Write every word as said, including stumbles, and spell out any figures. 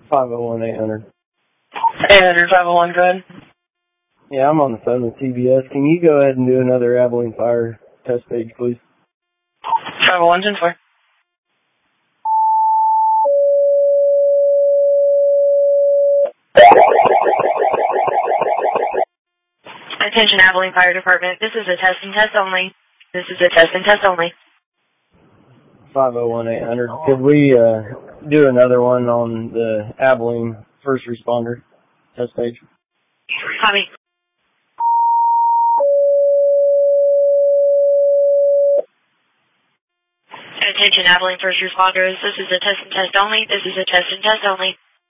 five oh one eight hundred. eight hundred, five oh one, go ahead. Yeah, I'm on the phone with T B S. Can you go ahead and do another Abilene Fire test page, please? five oh one, ten four. Attention Abilene Fire Department, this is a test and test only. This is a test and test only. five oh one eight hundred. Could we uh, do another one on the Abilene first responder test page? Copy. Attention Abilene first responders, this is a test and test only. This is a test and test only.